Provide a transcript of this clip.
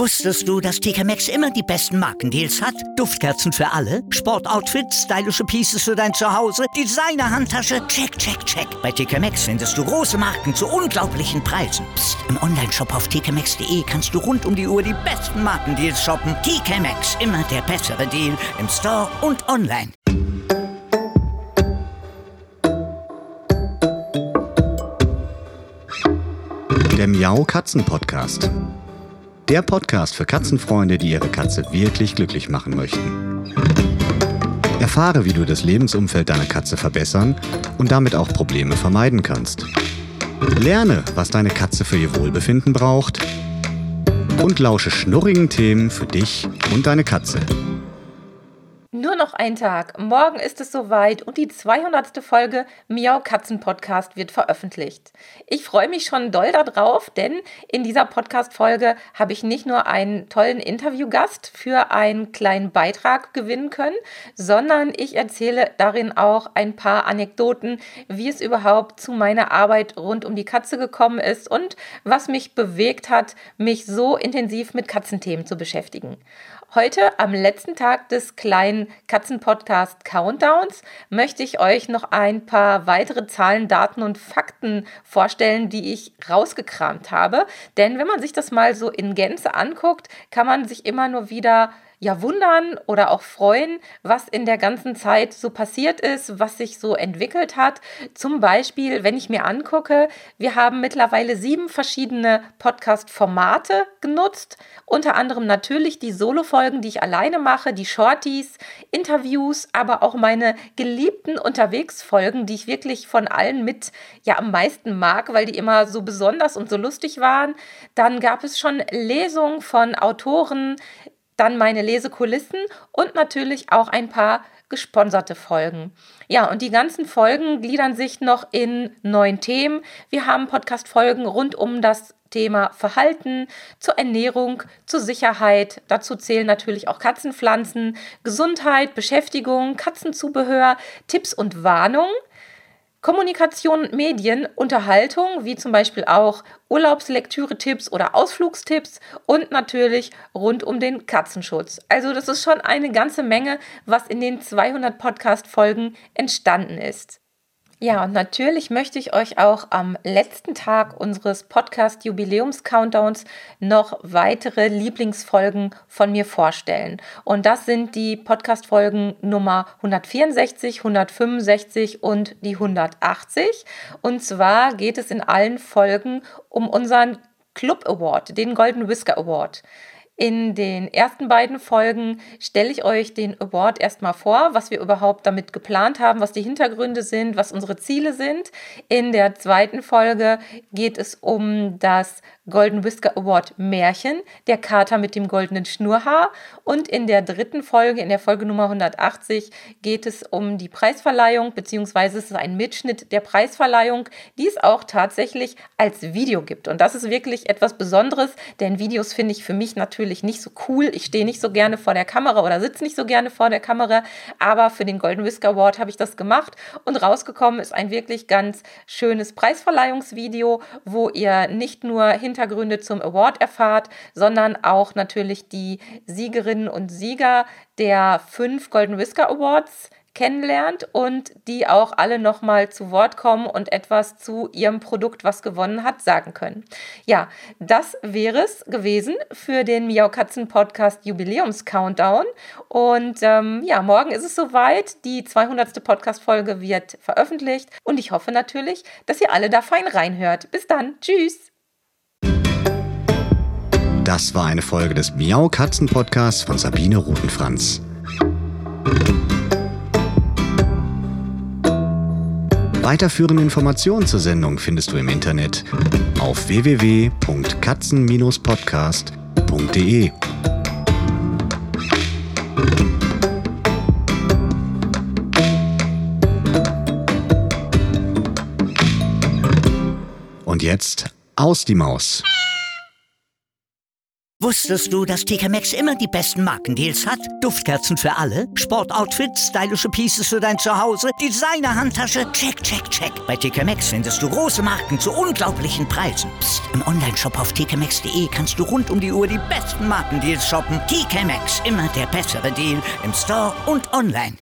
Wusstest du, dass TK Maxx immer die besten Markendeals hat? Duftkerzen für alle, Sportoutfits, stylische Pieces für dein Zuhause, Designer-Handtasche, check, check, check. Bei TK Maxx findest du große Marken zu unglaublichen Preisen. Psst. Im Onlineshop auf tkmaxx.de kannst du rund um die Uhr die besten Markendeals shoppen. TK Maxx, immer der bessere Deal im Store und online. Der Miau Katzen Podcast. Der Podcast für Katzenfreunde, die ihre Katze wirklich glücklich machen möchten. Erfahre, wie du das Lebensumfeld deiner Katze verbessern und damit auch Probleme vermeiden kannst. Lerne, was deine Katze für ihr Wohlbefinden braucht und lausche schnurrigen Themen für dich und deine Katze. Nur noch ein Tag. Morgen ist es soweit und die 200. Folge Miau Katzen Podcast wird veröffentlicht. Ich freue mich schon doll darauf, denn in dieser Podcast-Folge habe ich nicht nur einen tollen Interviewgast für einen kleinen Beitrag gewinnen können, sondern ich erzähle darin auch ein paar Anekdoten, wie es überhaupt zu meiner Arbeit rund um die Katze gekommen ist und was mich bewegt hat, mich so intensiv mit Katzenthemen zu beschäftigen. Heute, am letzten Tag des kleinen Katzen-Podcast Countdowns, möchte ich euch noch ein paar weitere Zahlen, Daten und Fakten vorstellen, die ich rausgekramt habe. Denn wenn man sich das mal so in Gänze anguckt, kann man sich immer nur wieder wundern oder auch freuen, was in der ganzen Zeit so passiert ist, was sich so entwickelt hat. Zum Beispiel, wenn ich mir angucke, wir haben mittlerweile 7 verschiedene Podcast-Formate genutzt. Unter anderem natürlich die Solo-Folgen, die ich alleine mache, die Shorties, Interviews, aber auch meine geliebten Unterwegs-Folgen, die ich wirklich von allen mit am meisten mag, weil die immer so besonders und so lustig waren. Dann gab es schon Lesungen von Autoren, dann meine Lesekulissen und natürlich auch ein paar gesponserte Folgen. Ja, und die ganzen Folgen gliedern sich noch in 9 Themen. Wir haben Podcast-Folgen rund um das Thema Verhalten, zur Ernährung, zur Sicherheit. Dazu zählen natürlich auch Katzenpflanzen, Gesundheit, Beschäftigung, Katzenzubehör, Tipps und Warnungen. Kommunikation, Medien, Unterhaltung, wie zum Beispiel auch Urlaubslektüre-Tipps oder Ausflugstipps und natürlich rund um den Katzenschutz. Also das ist schon eine ganze Menge, was in den 200 Podcast-Folgen entstanden ist. Ja, und natürlich möchte ich euch auch am letzten Tag unseres Podcast-Jubiläums-Countdowns noch weitere Lieblingsfolgen von mir vorstellen. Und das sind die Podcast-Folgen Nummer 164, 165 und die 180. Und zwar geht es in allen Folgen um unseren Club Award, den Golden Whisker Award. In den ersten beiden Folgen stelle ich euch den Award erstmal vor, was wir überhaupt damit geplant haben, was die Hintergründe sind, was unsere Ziele sind. In der zweiten Folge geht es um das Golden Whisker Award Märchen, der Kater mit dem goldenen Schnurrhaar. Und in der dritten Folge, in der Folge Nummer 180, geht es um die Preisverleihung, beziehungsweise es ist ein Mitschnitt der Preisverleihung, die es auch tatsächlich als Video gibt. Und das ist wirklich etwas Besonderes, denn Videos finde ich für mich natürlich nicht so cool. Ich stehe nicht so gerne vor der Kamera oder sitze nicht so gerne vor der Kamera, aber für den Golden Whisker Award habe ich das gemacht und rausgekommen ist ein wirklich ganz schönes Preisverleihungsvideo, wo ihr nicht nur Hintergründe zum Award erfahrt, sondern auch natürlich die Siegerinnen und Sieger der 5 Golden Whisker Awards kennenlernt und die auch alle nochmal zu Wort kommen und etwas zu ihrem Produkt, was gewonnen hat, sagen können. Ja, das wäre es gewesen für den Miau Katzen Podcast Jubiläums-Countdown. Und morgen ist es soweit. Die 200. Podcast-Folge wird veröffentlicht und ich hoffe natürlich, dass ihr alle da fein reinhört. Bis dann. Tschüss. Das war eine Folge des Miau Katzen Podcasts von Sabine Rutenfranz. Weiterführende Informationen zur Sendung findest du im Internet auf www.katzen-podcast.de. Und jetzt aus die Maus. Wusstest du, dass TK Maxx immer die besten Markendeals hat? Duftkerzen für alle, Sportoutfits, stylische Pieces für dein Zuhause, Designer-Handtasche, check, check, check. Bei TK Maxx findest du große Marken zu unglaublichen Preisen. Psst. Im Onlineshop auf tkmaxx.de kannst du rund um die Uhr die besten Markendeals shoppen. TK Maxx, immer der bessere Deal im Store und online.